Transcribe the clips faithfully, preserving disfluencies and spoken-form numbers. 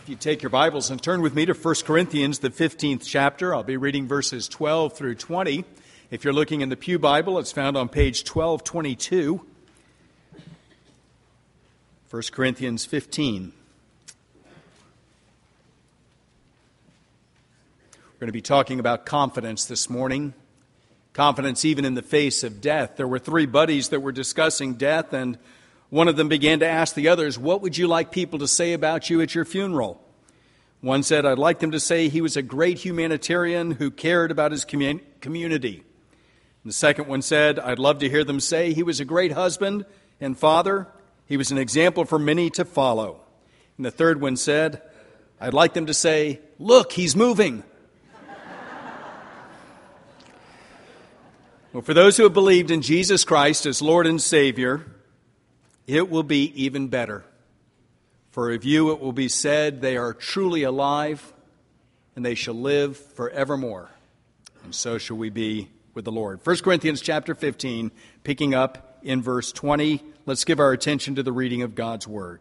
If you take your Bibles and turn with me to First Corinthians, the fifteenth chapter, I'll be reading verses twelve through twenty. If you're looking in the Pew Bible, it's found on page twelve twenty-two. First Corinthians fifteen. We're going to be talking about confidence this morning. Confidence even in the face of death. There were three buddies that were discussing death, and one of them began to ask the others, "What would you like people to say about you at your funeral?" One said, "I'd like them to say he was a great humanitarian who cared about his commun- community. And the second one said, "I'd love to hear them say he was a great husband and father. He was an example for many to follow." And the third one said, "I'd like them to say, 'Look, he's moving.'" Well, for those who have believed in Jesus Christ as Lord and Savior, it will be even better. For of you it will be said, "They are truly alive, and they shall live forevermore." And so shall we be with the Lord. First Corinthians chapter fifteen, picking up in verse twenty. Let's give our attention to the reading of God's Word.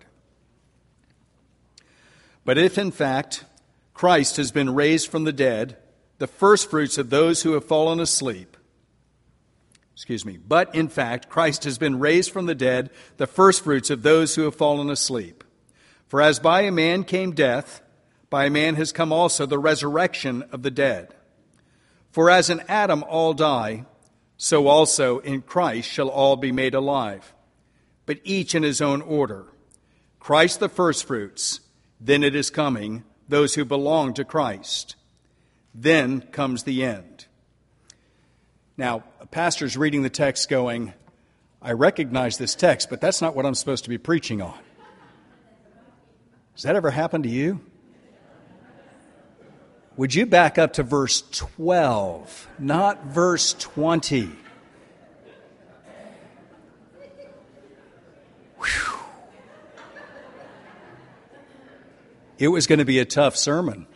"But if in fact Christ has been raised from the dead, the firstfruits of those who have fallen asleep, Excuse me. But, in fact, Christ has been raised from the dead, the firstfruits of those who have fallen asleep. For as by a man came death, by a man has come also the resurrection of the dead. For as in Adam all die, so also in Christ shall all be made alive, but each in his own order. Christ the firstfruits, then it is coming, those who belong to Christ. Then comes the end." Now, a pastor's reading the text going, "I recognize this text, but that's not what I'm supposed to be preaching on." Has that ever happened to you? Would you back up to verse twelve, not verse twenty? Whew. It was going to be a tough sermon.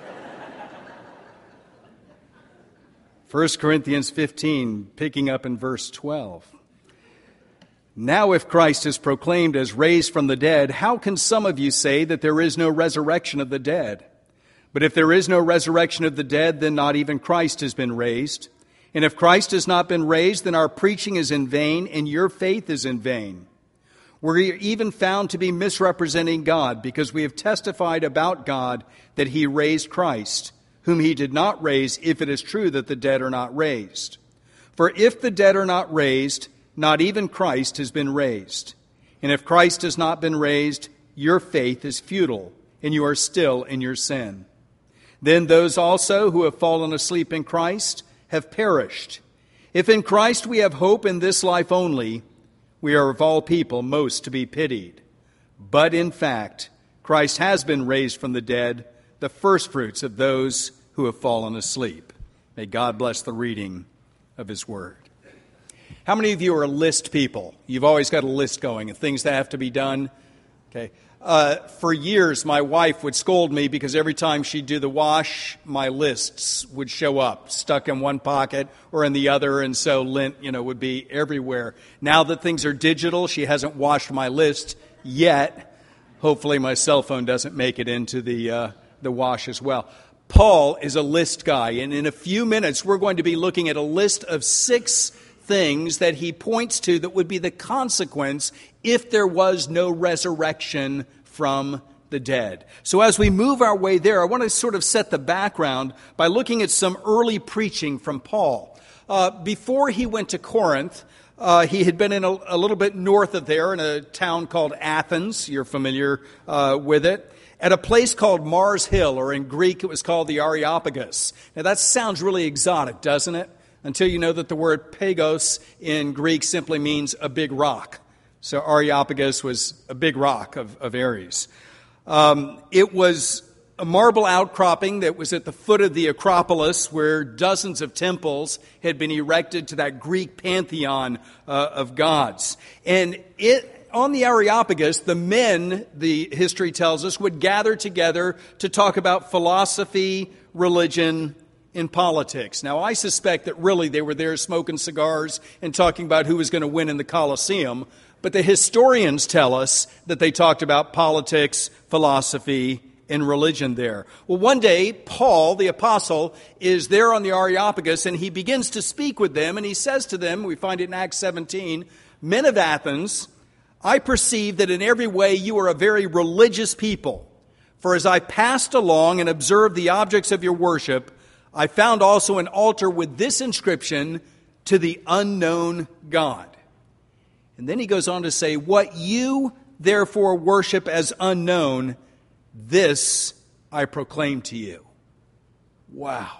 First Corinthians fifteen, picking up in verse twelve. "Now if Christ is proclaimed as raised from the dead, how can some of you say that there is no resurrection of the dead? But if there is no resurrection of the dead, then not even Christ has been raised. And if Christ has not been raised, then our preaching is in vain, and your faith is in vain. We're even found to be misrepresenting God, because we have testified about God that he raised Christ, whom he did not raise, if it is true that the dead are not raised. For if the dead are not raised, not even Christ has been raised. And if Christ has not been raised, your faith is futile, and you are still in your sin. Then those also who have fallen asleep in Christ have perished. If in Christ we have hope in this life only, we are of all people most to be pitied. But in fact, Christ has been raised from the dead, the firstfruits of those who have fallen asleep." May God bless the reading of his word. How many of you are list people? You've always got a list going of things that have to be done. Okay. Uh, for years, my wife would scold me because every time she'd do the wash, my lists would show up, stuck in one pocket or in the other, and so lint, you know, would be everywhere. Now that things are digital, she hasn't washed my list yet. Hopefully my cell phone doesn't make it into the uh, the wash as well. Paul is a list guy, and in a few minutes we're going to be looking at a list of six things that he points to that would be the consequence if there was no resurrection from the dead. So as we move our way there, I want to sort of set the background by looking at some early preaching from Paul. Uh, before he went to Corinth, Uh, he had been in a, a little bit north of there in a town called Athens. You're familiar uh, with it. At a place called Mars Hill, or in Greek it was called the Areopagus. Now that sounds really exotic, doesn't it? Until you know that the word pagos in Greek simply means a big rock. So Areopagus was a big rock of, of Ares. Um, it was a marble outcropping that was at the foot of the Acropolis, where dozens of temples had been erected to that Greek pantheon uh, of gods. And it, on the Areopagus, the men, the history tells us, would gather together to talk about philosophy, religion, and politics. Now, I suspect that really they were there smoking cigars and talking about who was going to win in the Colosseum. But the historians tell us that they talked about politics, philosophy, in religion there. Well, one day, Paul, the apostle, is there on the Areopagus, and he begins to speak with them, and he says to them, we find it in Acts seventeen, "Men of Athens, I perceive that in every way you are a very religious people. For as I passed along and observed the objects of your worship, I found also an altar with this inscription, 'To the unknown God.'" And then he goes on to say, "What you therefore worship as unknown, this I proclaim to you." Wow.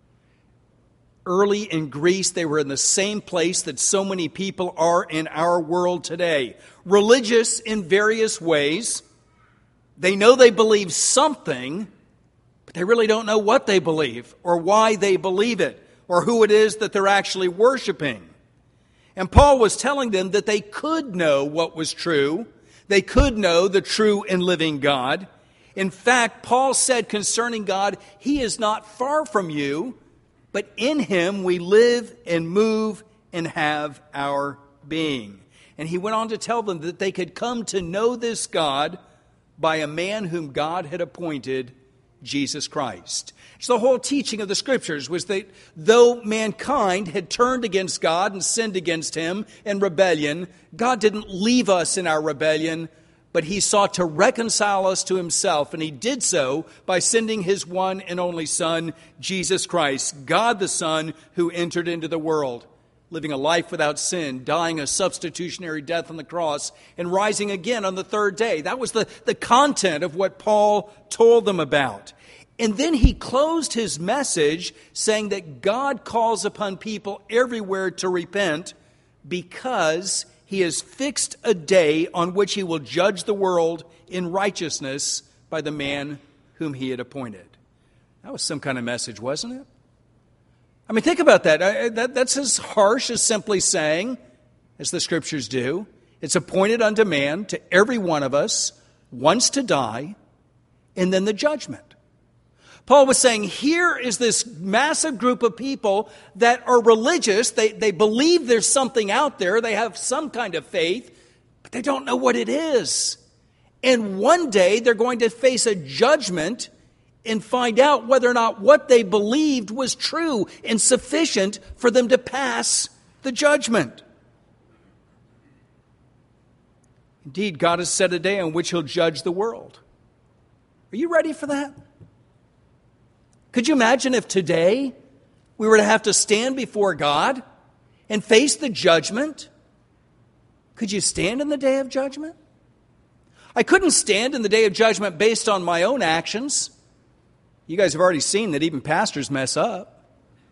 Early in Greece, they were in the same place that so many people are in our world today. Religious in various ways. They know they believe something, but they really don't know what they believe or why they believe it or who it is that they're actually worshiping. And Paul was telling them that they could know what was true. They could know the true and living God. In fact, Paul said concerning God, He is not far from you, but in Him we live and move and have our being. And he went on to tell them that they could come to know this God by a man whom God had appointed, Jesus Christ. So the whole teaching of the Scriptures was that though mankind had turned against God and sinned against Him in rebellion, God didn't leave us in our rebellion, but He sought to reconcile us to Himself, and He did so by sending His one and only Son, Jesus Christ, God the Son, who entered into the world, living a life without sin, dying a substitutionary death on the cross, and rising again on the third day. That was the, the content of what Paul told them about. And then he closed his message saying that God calls upon people everywhere to repent because He has fixed a day on which He will judge the world in righteousness by the man whom He had appointed. That was some kind of message, wasn't it? I mean, think about that. I, that. That's as harsh as simply saying, as the Scriptures do, it's appointed unto man, to every one of us, once to die, and then the judgment. Paul was saying, here is this massive group of people that are religious. They, they believe there's something out there. They have some kind of faith, but they don't know what it is. And one day they're going to face a judgment and find out whether or not what they believed was true and sufficient for them to pass the judgment. Indeed, God has set a day on which He'll judge the world. Are you ready for that? Could you imagine if today we were to have to stand before God and face the judgment? Could you stand in the day of judgment? I couldn't stand in the day of judgment based on my own actions. You guys have already seen that even pastors mess up.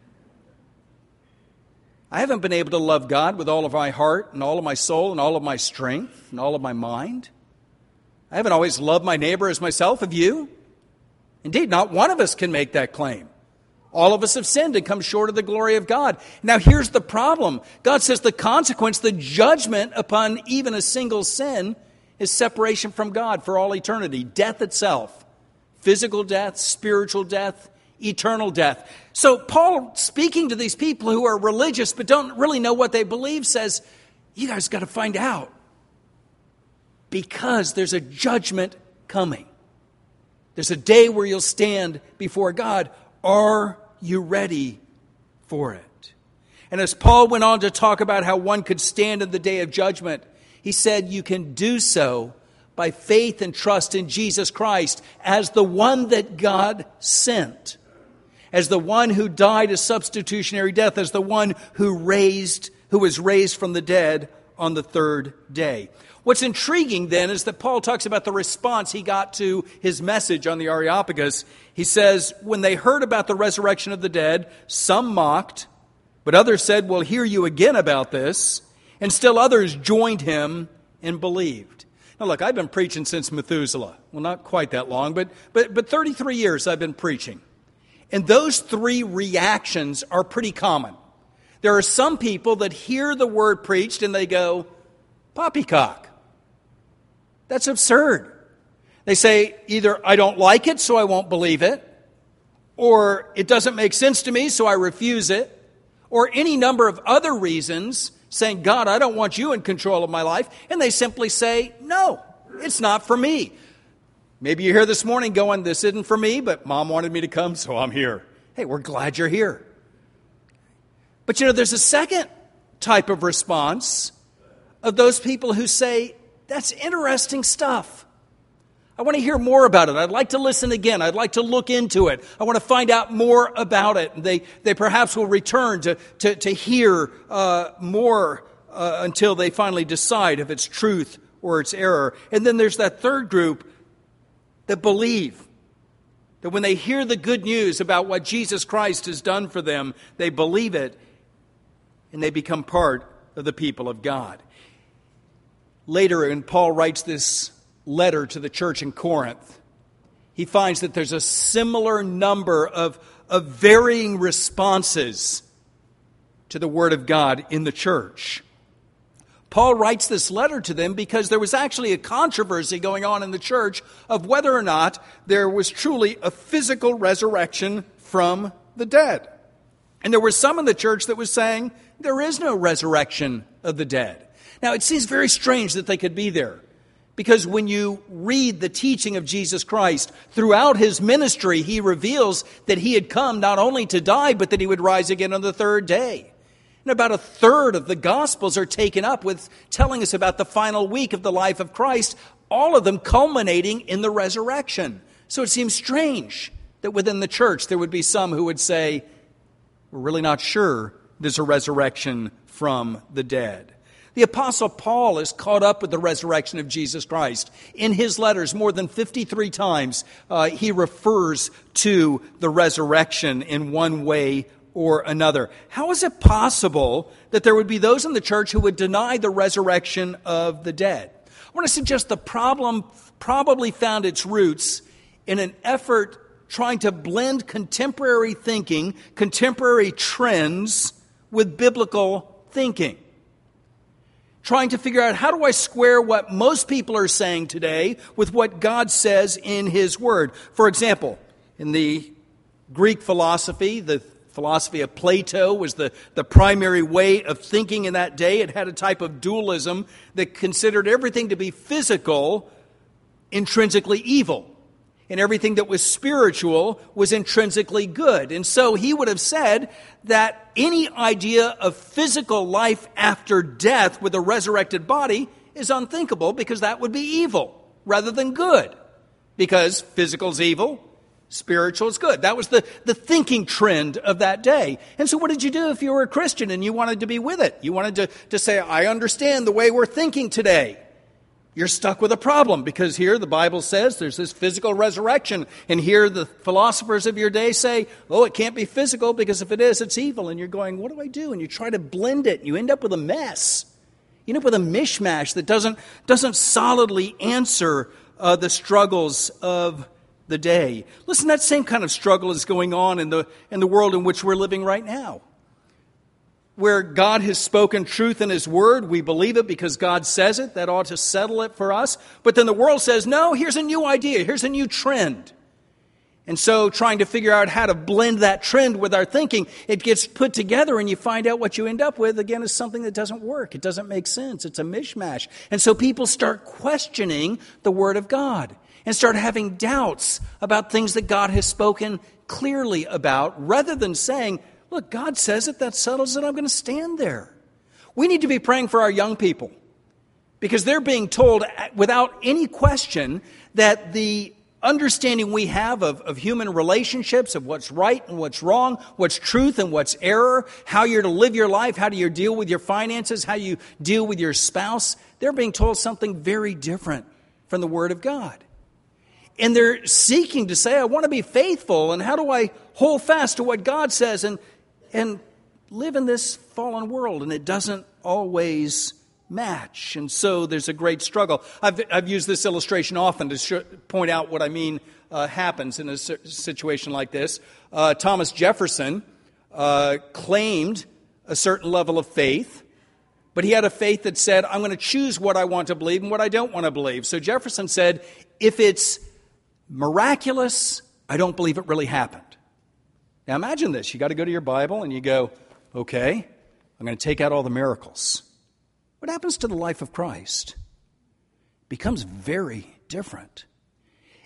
I haven't been able to love God with all of my heart and all of my soul and all of my strength and all of my mind. I haven't always loved my neighbor as myself. Have you? Indeed, not one of us can make that claim. All of us have sinned and come short of the glory of God. Now, here's the problem. God says the consequence, the judgment upon even a single sin is separation from God for all eternity, death itself. Physical death, spiritual death, eternal death. So Paul, speaking to these people who are religious but don't really know what they believe, says, you guys got to find out. Because there's a judgment coming. There's a day where you'll stand before God. Are you ready for it? And as Paul went on to talk about how one could stand in the day of judgment, he said you can do so by faith and trust in Jesus Christ as the one that God sent, as the one who died a substitutionary death, as the one who raised, who was raised from the dead on the third day. What's intriguing then is that Paul talks about the response he got to his message on the Areopagus. He says, when they heard about the resurrection of the dead, some mocked, but others said, we'll hear you again about this. And still others joined him and believed. Now look, I've been preaching since Methuselah. Well, not quite that long, but, but, but thirty-three years I've been preaching. And those three reactions are pretty common. There are some people that hear the word preached and they go, poppycock. That's absurd. They say either I don't like it, so I won't believe it, or it doesn't make sense to me, so I refuse it, or any number of other reasons saying, God, I don't want you in control of my life, and they simply say, no, it's not for me. Maybe you're here this morning going, this isn't for me, but Mom wanted me to come, so I'm here. Hey, we're glad you're here. But you know, there's a second type of response of those people who say, that's interesting stuff. I want to hear more about it. I'd like to listen again. I'd like to look into it. I want to find out more about it. And they, they perhaps will return to, to, to hear uh, more uh, until they finally decide if it's truth or it's error. And then there's that third group that believe that when they hear the good news about what Jesus Christ has done for them, they believe it and they become part of the people of God. Later, when Paul writes this letter to the church in Corinth, he finds that there's a similar number of, of varying responses to the Word of God in the church. Paul writes this letter to them because there was actually a controversy going on in the church of whether or not there was truly a physical resurrection from the dead. And there were some in the church that was saying there is no resurrection of the dead. Now, it seems very strange that they could be there, because when you read the teaching of Jesus Christ, throughout his ministry, he reveals that he had come not only to die, but that he would rise again on the third day. And about a third of the Gospels are taken up with telling us about the final week of the life of Christ, all of them culminating in the resurrection. So it seems strange that within the church there would be some who would say, we're really not sure there's a resurrection from the dead. The Apostle Paul is caught up with the resurrection of Jesus Christ. In his letters, more than fifty-three times, uh, he refers to the resurrection in one way or another. How is it possible that there would be those in the church who would deny the resurrection of the dead? I want to suggest the problem probably found its roots in an effort trying to blend contemporary thinking, contemporary trends, with biblical thinking. Trying to figure out, how do I square what most people are saying today with what God says in his word? For example, in the Greek philosophy, the philosophy of Plato was the, the primary way of thinking in that day. It had a type of dualism that considered everything to be physical intrinsically evil, and everything that was spiritual was intrinsically good. And so he would have said that any idea of physical life after death with a resurrected body is unthinkable, because that would be evil rather than good. Because physical is evil, spiritual is good. That was the, the thinking trend of that day. And so what did you do if you were a Christian and you wanted to be with it? You wanted to, to say, I understand the way we're thinking today. You're stuck with a problem, because here the Bible says there's this physical resurrection, and here the philosophers of your day say, oh, it can't be physical, because if it is, it's evil. And you're going, what do I do? And you try to blend it, and you end up with a mess. You end up with a mishmash that doesn't, doesn't solidly answer uh, the struggles of the day. Listen, that same kind of struggle is going on in the, in the world in which we're living right now, where God has spoken truth in his word. We believe it because God says it. That ought to settle it for us. But then the world says, no, here's a new idea. Here's a new trend. And so trying to figure out how to blend that trend with our thinking, it gets put together, and you find out what you end up with, again, is something that doesn't work. It doesn't make sense. It's a mishmash. And so people start questioning the word of God and start having doubts about things that God has spoken clearly about, rather than saying, look, God says it, that settles it, I'm going to stand there. We need to be praying for our young people, because they're being told without any question that the understanding we have of, of human relationships, of what's right and what's wrong, what's truth and what's error, how you're to live your life, how do you deal with your finances, how you deal with your spouse, they're being told something very different from the Word of God. And they're seeking to say, I want to be faithful, and how do I hold fast to what God says and and live in this fallen world? And it doesn't always match. And so there's a great struggle. I've, I've used this illustration often to sh- point out what I mean uh, happens in a situation like this. Uh, Thomas Jefferson uh, claimed a certain level of faith, but he had a faith that said, I'm going to choose what I want to believe and what I don't want to believe. So Jefferson said, if it's miraculous, I don't believe it really happened. Now imagine this. You got to go to your Bible and you go, okay, I'm going to take out all the miracles. What happens to the life of Christ? It becomes very different.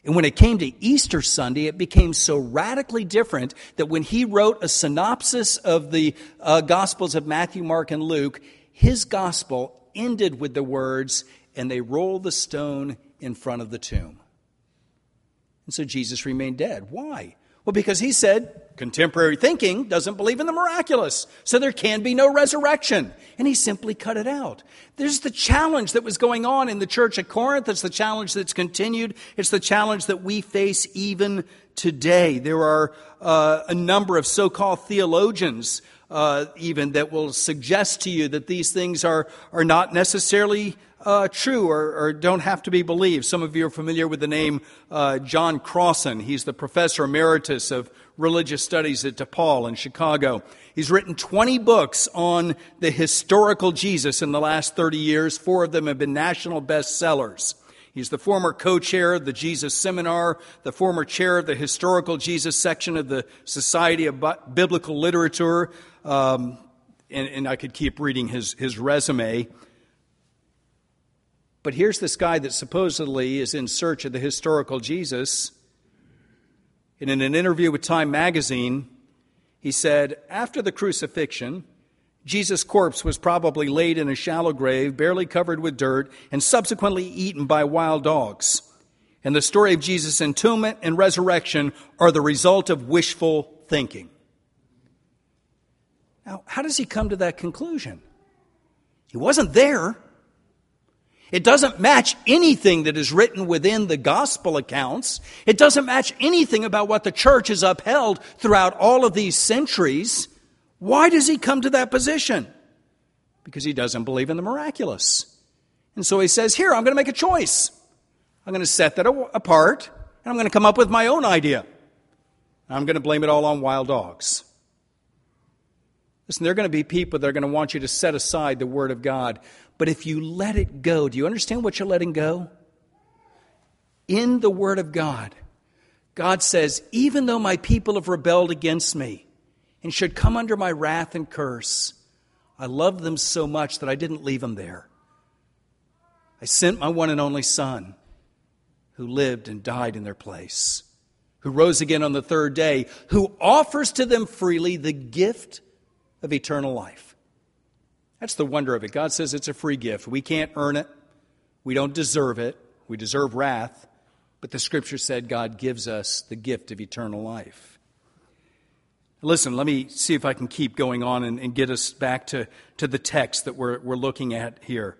And when it came to Easter Sunday, it became so radically different that when he wrote a synopsis of the uh, Gospels of Matthew, Mark, and Luke, his gospel ended with the words, "And they rolled the stone in front of the tomb." And so Jesus remained dead. Why? Well, because he said contemporary thinking doesn't believe in the miraculous, so there can be no resurrection. And he simply cut it out. There's the challenge that was going on in the church at Corinth. It's the challenge that's continued. It's the challenge that we face even today. There are uh, a number of so-called theologians uh, even that will suggest to you that these things are, are not necessarily Uh, true or, or don't have to be believed. Some of you are familiar with the name uh, John Crossan. He's the professor emeritus of religious studies at DePaul in Chicago. He's written twenty books on the historical Jesus in the last thirty years. Four of them have been national bestsellers. He's the former co-chair of the Jesus Seminar, the former chair of the Historical Jesus section of the Society of Biblical Literature, um, and, and I could keep reading his, his resume. But here's this guy that supposedly is in search of the historical Jesus. And in an interview with Time magazine, he said, after the crucifixion, Jesus' corpse was probably laid in a shallow grave, barely covered with dirt, and subsequently eaten by wild dogs. And the story of Jesus' entombment and resurrection are the result of wishful thinking. Now, how does he come to that conclusion? He wasn't there. It doesn't match anything that is written within the gospel accounts. It doesn't match anything about what the church has upheld throughout all of these centuries. Why does he come to that position? Because he doesn't believe in the miraculous. And so he says, here, I'm going to make a choice. I'm going to set that apart, and I'm going to come up with my own idea. I'm going to blame it all on wild dogs. Listen, there are going to be people that are going to want you to set aside the Word of God. But if you let it go, do you understand what you're letting go? In the Word of God, God says, even though my people have rebelled against me and should come under my wrath and curse, I love them so much that I didn't leave them there. I sent my one and only Son, who lived and died in their place, who rose again on the third day, who offers to them freely the gift of eternal life. That's the wonder of it. God says it's a free gift. We can't earn it. We don't deserve it. We deserve wrath. But the Scripture said God gives us the gift of eternal life. Listen, let me see if I can keep going on and, and get us back to, to the text that we're, we're looking at here.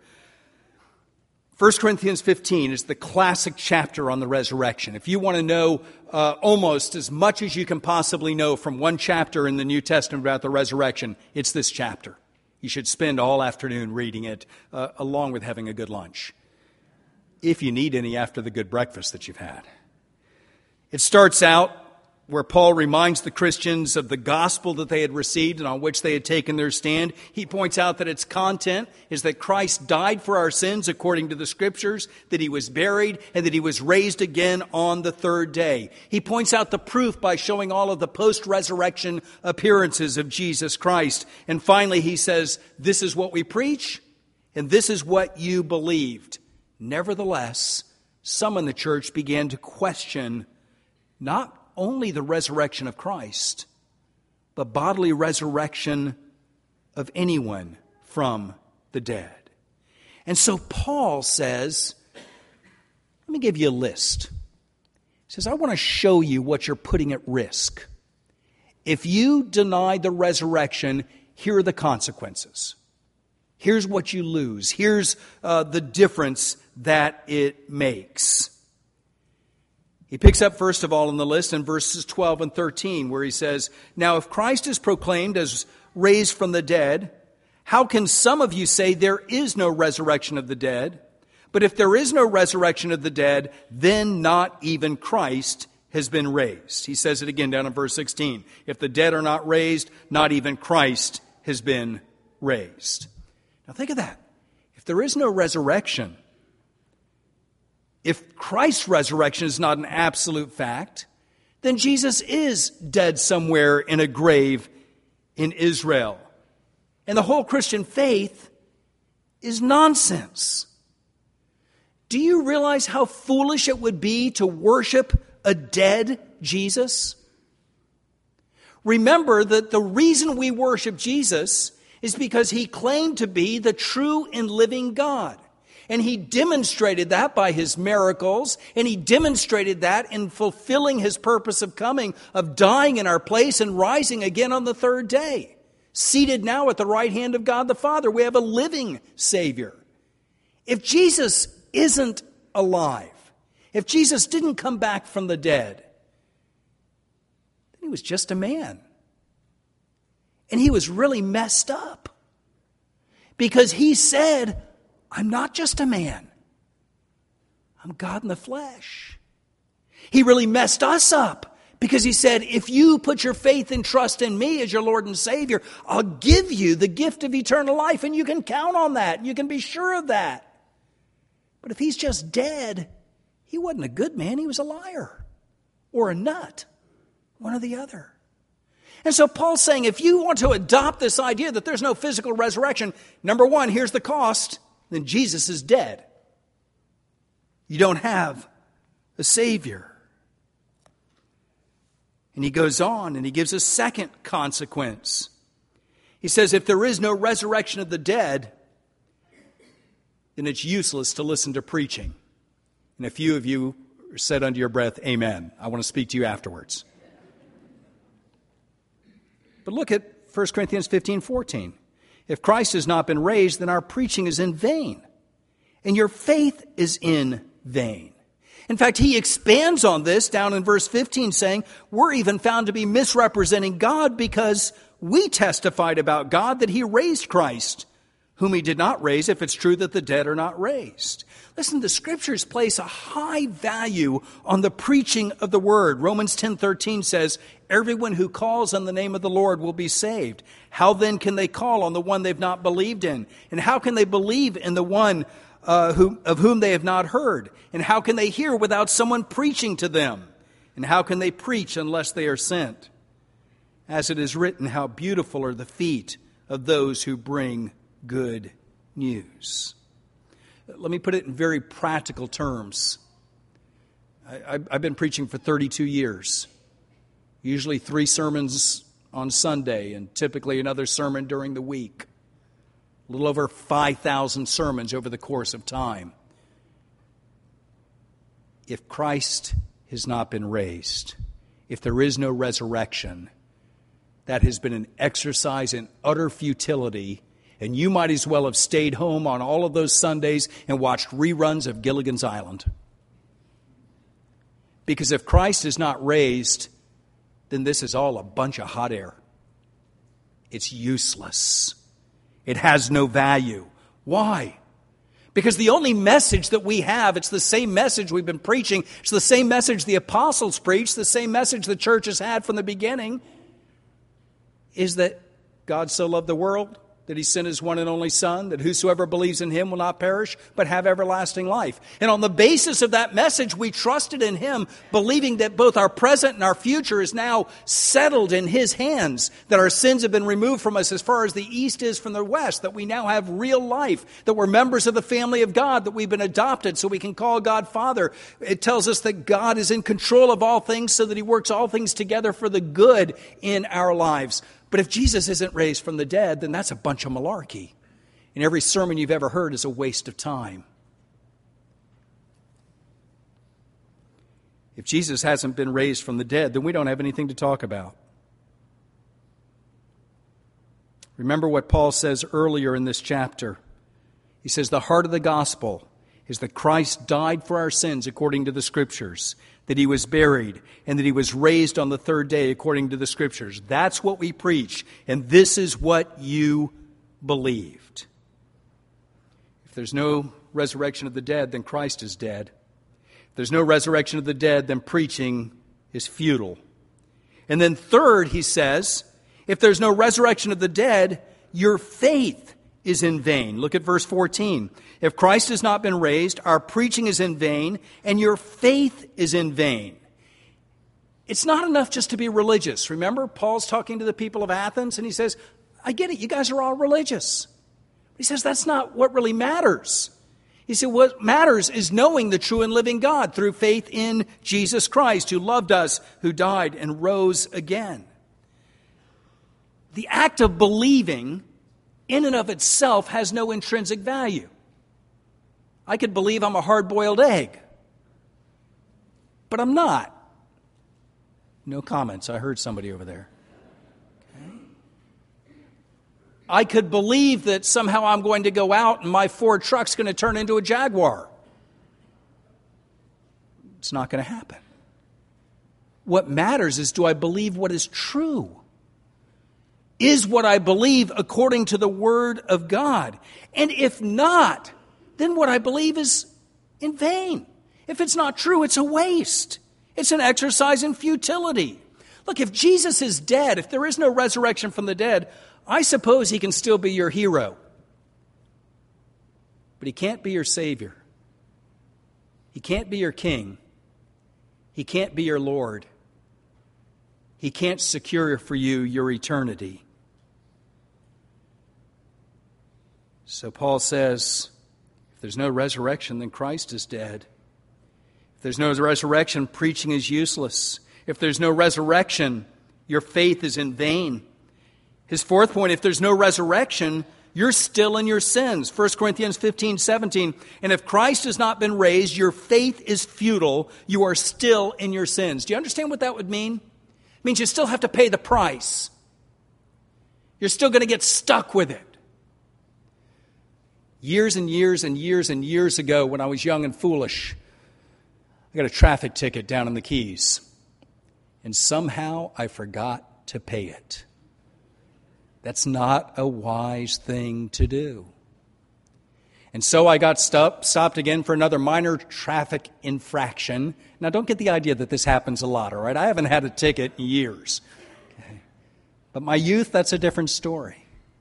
First Corinthians fifteen is the classic chapter on the resurrection. If you want to know uh, almost as much as you can possibly know from one chapter in the New Testament about the resurrection, it's this chapter. You should spend all afternoon reading it, uh, along with having a good lunch, if you need any after the good breakfast that you've had. It starts out where Paul reminds the Christians of the gospel that they had received and on which they had taken their stand. He points out that its content is that Christ died for our sins according to the Scriptures, that he was buried, and that he was raised again on the third day. He points out the proof by showing all of the post-resurrection appearances of Jesus Christ. And finally, he says, this is what we preach, and this is what you believed. Nevertheless, some in the church began to question not only the resurrection of Christ, but bodily resurrection of anyone from the dead. And so Paul says, let me give you a list. He says, I want to show you what you're putting at risk. If you deny the resurrection, here are the consequences. Here's what you lose. Here's uh, the difference that it makes. He picks up, first of all, in the list in verses twelve and thirteen, where he says, now if Christ is proclaimed as raised from the dead, how can some of you say there is no resurrection of the dead? But if there is no resurrection of the dead, then not even Christ has been raised. He says it again down in verse sixteen. If the dead are not raised, not even Christ has been raised. Now think of that. If there is no resurrection, if Christ's resurrection is not an absolute fact, then Jesus is dead somewhere in a grave in Israel. And the whole Christian faith is nonsense. Do you realize how foolish it would be to worship a dead Jesus? Remember that the reason we worship Jesus is because he claimed to be the true and living God. And he demonstrated that by his miracles, and he demonstrated that in fulfilling his purpose of coming, of dying in our place and rising again on the third day. Seated now at the right hand of God the Father, we have a living Savior. If Jesus isn't alive, if Jesus didn't come back from the dead, then he was just a man. And he was really messed up. Because he said, I'm not just a man. I'm God in the flesh. He really messed us up because he said, if you put your faith and trust in me as your Lord and Savior, I'll give you the gift of eternal life, and you can count on that. You can be sure of that. But if he's just dead, he wasn't a good man. He was a liar or a nut, one or the other. And so Paul's saying, if you want to adopt this idea that there's no physical resurrection, number one, here's the cost. Then Jesus is dead. You don't have a Savior. And he goes on and he gives a second consequence. He says, if there is no resurrection of the dead, then it's useless to listen to preaching. And a few of you said under your breath, amen. I want to speak to you afterwards. But look at First Corinthians fifteen fourteen. If Christ has not been raised, then our preaching is in vain, and your faith is in vain. In fact, he expands on this down in verse fifteen, saying, we're even found to be misrepresenting God because we testified about God that he raised Christ, whom he did not raise, if it's true that the dead are not raised. Listen, the Scriptures place a high value on the preaching of the Word. Romans ten thirteen says, everyone who calls on the name of the Lord will be saved. How then can they call on the one they've not believed in? And how can they believe in the one uh, who, of whom they have not heard? And how can they hear without someone preaching to them? And how can they preach unless they are sent? As it is written, how beautiful are the feet of those who bring good news. Let me put it in very practical terms. I, I've been preaching for thirty-two years. Usually three sermons on Sunday and typically another sermon during the week. A little over five thousand sermons over the course of time. If Christ has not been raised, if there is no resurrection, that has been an exercise in utter futility. And you might as well have stayed home on all of those Sundays and watched reruns of Gilligan's Island. Because if Christ is not raised, then this is all a bunch of hot air. It's useless. It has no value. Why? Because the only message that we have, it's the same message we've been preaching. It's the same message the apostles preached, the same message the church has had from the beginning, is that God so loved the world that he sent his one and only Son, that whosoever believes in him will not perish, but have everlasting life. And on the basis of that message, we trusted in him, believing that both our present and our future is now settled in his hands, that our sins have been removed from us as far as the east is from the west, that we now have real life, that we're members of the family of God, that we've been adopted so we can call God Father. It tells us that God is in control of all things so that he works all things together for the good in our lives. But if Jesus isn't raised from the dead, then that's a bunch of malarkey. And every sermon you've ever heard is a waste of time. If Jesus hasn't been raised from the dead, then we don't have anything to talk about. Remember what Paul says earlier in this chapter. He says, the heart of the gospel is that Christ died for our sins according to the Scriptures, that he was buried, and that he was raised on the third day according to the Scriptures. That's what we preach, and this is what you believed. If there's no resurrection of the dead, then Christ is dead. If there's no resurrection of the dead, then preaching is futile. And then third, he says, if there's no resurrection of the dead, your faith is in vain. Look at verse fourteen. If Christ has not been raised, our preaching is in vain, and your faith is in vain. It's not enough just to be religious. Remember, Paul's talking to the people of Athens, and he says, I get it, you guys are all religious. He says that's not what really matters. He said, what matters is knowing the true and living God through faith in Jesus Christ, who loved us, who died and rose again. The act of believing in and of itself has no intrinsic value. I could believe I'm a hard-boiled egg, but I'm not. No comments. I heard somebody over there. Okay. I could believe that somehow I'm going to go out and my Ford truck's going to turn into a Jaguar. It's not going to happen. What matters is, do I believe what is true? Is what I believe according to the Word of God? And if not, then what I believe is in vain. If it's not true, it's a waste. It's an exercise in futility. Look, if Jesus is dead, if there is no resurrection from the dead, I suppose he can still be your hero. But he can't be your Savior. He can't be your King. He can't be your Lord. He can't secure for you your eternity. So Paul says, if there's no resurrection, then Christ is dead. If there's no resurrection, preaching is useless. If there's no resurrection, your faith is in vain. His fourth point, if there's no resurrection, you're still in your sins. First Corinthians fifteen, seventeen. And if Christ has not been raised, your faith is futile. You are still in your sins. Do you understand what that would mean? It means you still have to pay the price. You're still going to get stuck with it. Years and years and years and years ago, when I was young and foolish, I got a traffic ticket down in the Keys. And somehow I forgot to pay it. That's not a wise thing to do. And so I got stopped, stopped again for another minor traffic infraction. Now, don't get the idea that this happens a lot, all right? I haven't had a ticket in years. Okay. But my youth, that's a different story.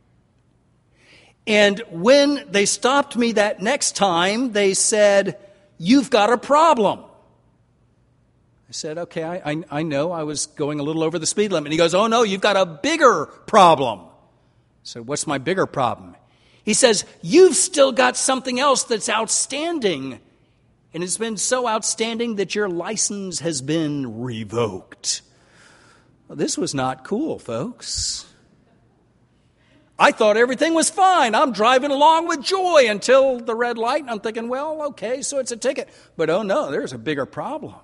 And when they stopped me that next time, they said, "You've got a problem." I said, "Okay, I, I, I know I was going a little over the speed limit." And he goes, "Oh, no, you've got a bigger problem." I said, "What's my bigger problem?" He says, "You've still got something else that's outstanding. And it's been so outstanding that your license has been revoked." Well, this was not cool, folks. I thought everything was fine. I'm driving along with joy until the red light. And I'm thinking, well, okay, so it's a ticket. But oh no, there's a bigger problem.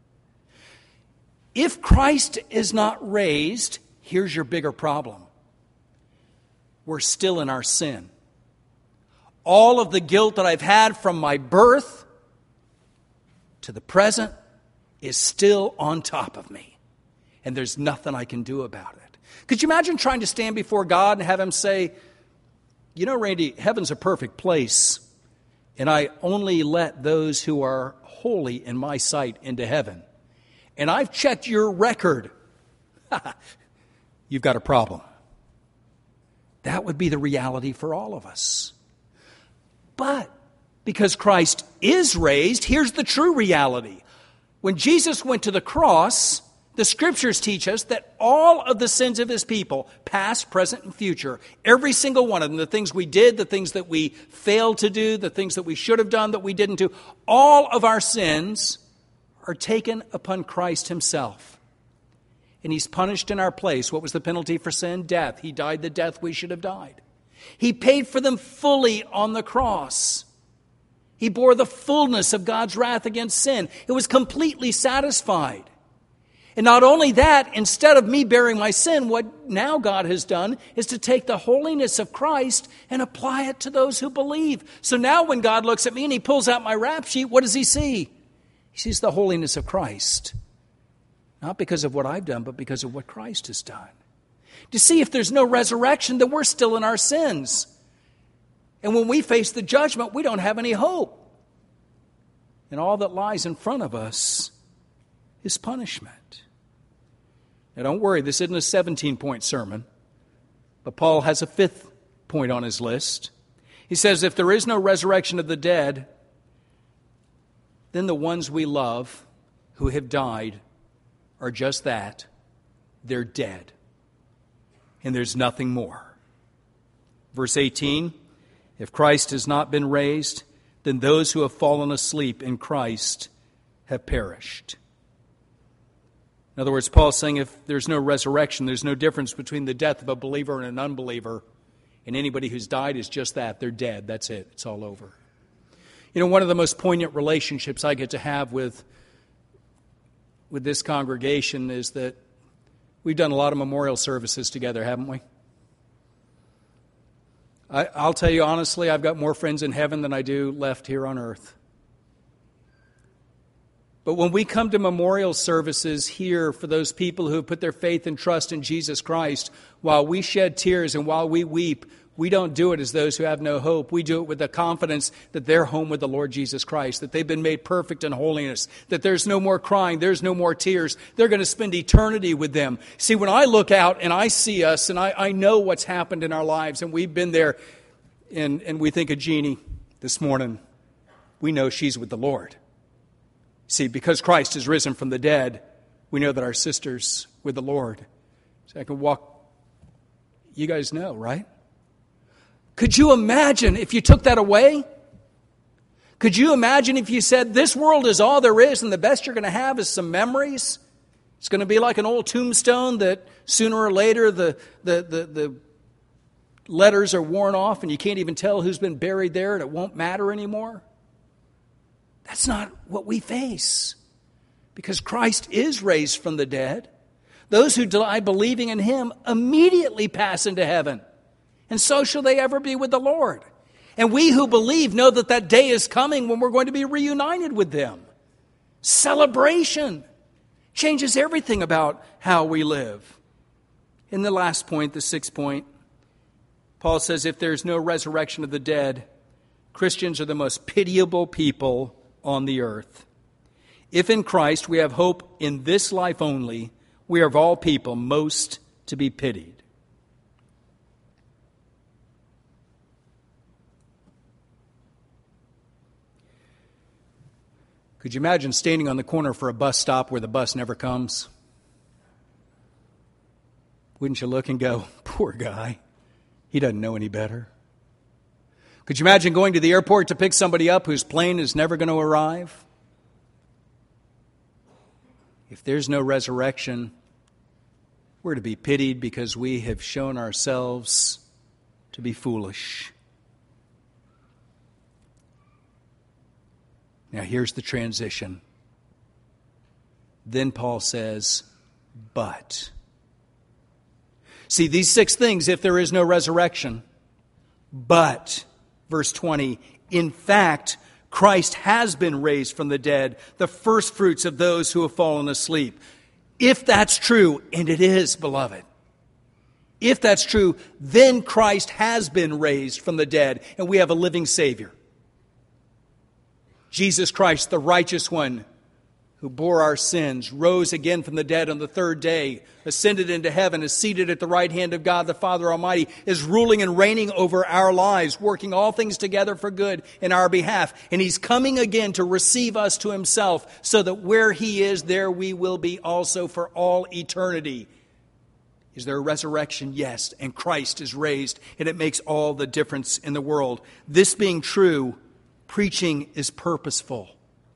If Christ is not raised, here's your bigger problem. We're still in our sin. All of the guilt that I've had from my birth to the present is still on top of me. And there's nothing I can do about it. Could you imagine trying to stand before God and have him say, "You know, Randy, heaven's a perfect place, and I only let those who are holy in my sight into heaven. And I've checked your record. You've got a problem." That would be the reality for all of us. But because Christ is raised, here's the true reality. When Jesus went to the cross, the Scriptures teach us that all of the sins of his people, past, present, and future, every single one of them, the things we did, the things that we failed to do, the things that we should have done that we didn't do, all of our sins are taken upon Christ himself. And he's punished in our place. What was the penalty for sin? Death. He died the death we should have died. He paid for them fully on the cross. He bore the fullness of God's wrath against sin. It was completely satisfied. And not only that, instead of me bearing my sin, what now God has done is to take the holiness of Christ and apply it to those who believe. So now when God looks at me and he pulls out my rap sheet, what does he see? He sees the holiness of Christ. Not because of what I've done, but because of what Christ has done. To see if there's no resurrection, then we're still in our sins. And when we face the judgment, we don't have any hope. And all that lies in front of us is punishment. Now don't worry, this isn't a seventeen-point sermon, but Paul has a fifth point on his list. He says, if there is no resurrection of the dead, then the ones we love who have died are just that. They're dead. And there's nothing more. Verse eighteen, if Christ has not been raised, then those who have fallen asleep in Christ have perished. In other words, Paul's saying if there's no resurrection, there's no difference between the death of a believer and an unbeliever. And anybody who's died is just that. They're dead. That's it. It's all over. You know, one of the most poignant relationships I get to have with, with this congregation is that we've done a lot of memorial services together, haven't we? I, I'll tell you honestly, I've got more friends in heaven than I do left here on earth. But when we come to memorial services here for those people who have put their faith and trust in Jesus Christ, while we shed tears and while we weep, we don't do it as those who have no hope. We do it with the confidence that they're home with the Lord Jesus Christ, that they've been made perfect in holiness, that there's no more crying, there's no more tears. They're going to spend eternity with them. See, when I look out and I see us and I, I know what's happened in our lives and we've been there, and, and we think of Jeannie this morning, we know she's with the Lord. See, because Christ is risen from the dead, we know that our sister's with the Lord. So I can walk. You guys know, right? Could you imagine if you took that away? Could you imagine if you said, this world is all there is and the best you're going to have is some memories? It's going to be like an old tombstone that sooner or later the, the, the, the letters are worn off and you can't even tell who's been buried there and it won't matter anymore? That's not what we face. Because Christ is raised from the dead. Those who die believing in Him immediately pass into heaven. And so shall they ever be with the Lord. And we who believe know that that day is coming when we're going to be reunited with them. Celebration changes everything about how we live. In the last point, the sixth point, Paul says if there's no resurrection of the dead, Christians are the most pitiable people on the earth. If in Christ we have hope in this life only, we are of all people most to be pitied. Could you imagine standing on the corner for a bus stop where the bus never comes? Wouldn't you look and go, poor guy, he doesn't know any better? Could you imagine going to the airport to pick somebody up whose plane is never going to arrive? If there's no resurrection, we're to be pitied because we have shown ourselves to be foolish. Now here's the transition. Then Paul says, but. See, these six things, if there is no resurrection, but... Verse twenty, in fact, Christ has been raised from the dead, the first fruits of those who have fallen asleep. If that's true, and it is, beloved, if that's true, then Christ has been raised from the dead, and we have a living Savior. Jesus Christ, the righteous one, who bore our sins, rose again from the dead on the third day, ascended into heaven, is seated at the right hand of God the Father Almighty, is ruling and reigning over our lives, working all things together for good in our behalf. And He's coming again to receive us to Himself, so that where He is, there we will be also for all eternity. Is there a resurrection? Yes. And Christ is raised, and it makes all the difference in the world. This being true, preaching is purposeful.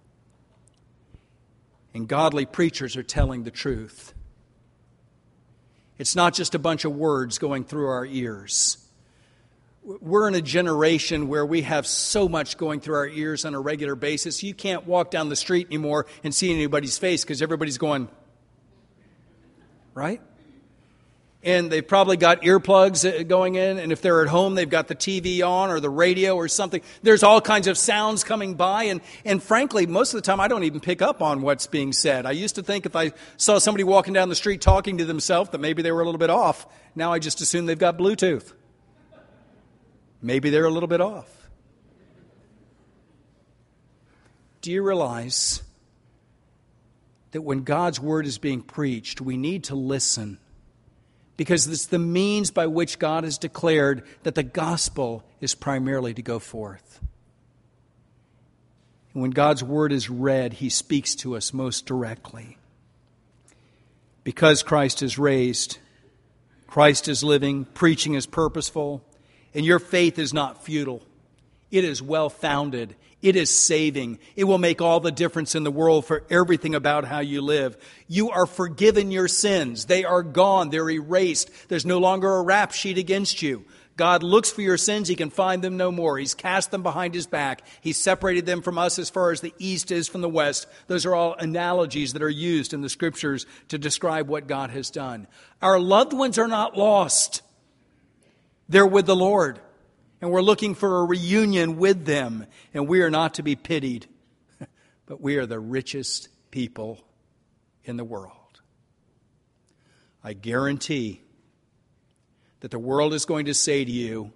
And godly preachers are telling the truth. It's not just a bunch of words going through our ears. We're in a generation where we have so much going through our ears on a regular basis. You can't walk down the street anymore and see anybody's face because everybody's going, right? And they've probably got earplugs going in, and if they're at home, they've got the T V on or the radio or something. There's all kinds of sounds coming by, and, and frankly, most of the time I don't even pick up on what's being said. I used to think if I saw somebody walking down the street talking to themselves that maybe they were a little bit off. Now I just assume they've got Bluetooth. Maybe they're a little bit off. Do you realize that when God's word is being preached, we need to listen? Because it's the means by which God has declared that the gospel is primarily to go forth. And when God's word is read, He speaks to us most directly. Because Christ is raised, Christ is living, preaching is purposeful, and your faith is not futile. It is well-founded. It is saving. It will make all the difference in the world for everything about how you live. You are forgiven your sins. They are gone. They're erased. There's no longer a rap sheet against you. God looks for your sins. He can find them no more. He's cast them behind his back. He's separated them from us as far as the east is from the west. Those are all analogies that are used in the scriptures to describe what God has done. Our loved ones are not lost. They're with the Lord. And we're looking for a reunion with them. And we are not to be pitied. But we are the richest people in the world. I guarantee that the world is going to say to you,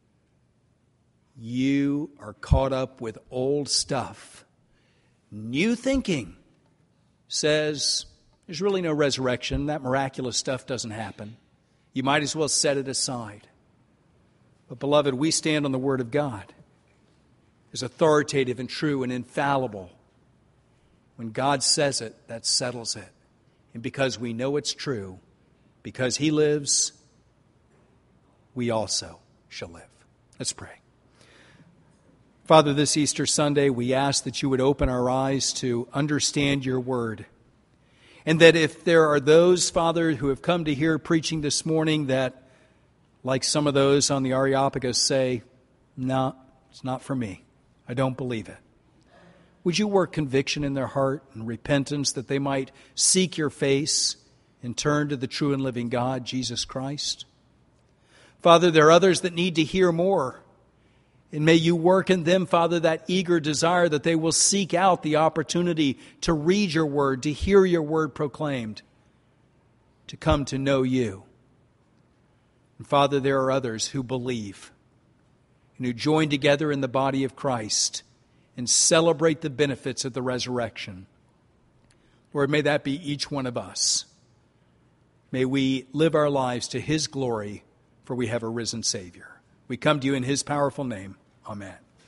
you are caught up with old stuff. New thinking says there's really no resurrection. That miraculous stuff doesn't happen. You might as well set it aside. But beloved, we stand on the Word of God as authoritative and true and infallible. When God says it, that settles it. And because we know it's true, because He lives, we also shall live. Let's pray. Father, this Easter Sunday, we ask that you would open our eyes to understand your word. And that if there are those, Father, who have come to hear preaching this morning that, like some of those on the Areopagus, say, no, it's not for me. I don't believe it. Would you work conviction in their heart and repentance that they might seek your face and turn to the true and living God, Jesus Christ? Father, there are others that need to hear more. And may you work in them, Father, that eager desire that they will seek out the opportunity to read your word, to hear your word proclaimed, to come to know you. And Father, there are others who believe and who join together in the body of Christ and celebrate the benefits of the resurrection. Lord, may that be each one of us. May we live our lives to His glory, for we have a risen Savior. We come to you in His powerful name. Amen.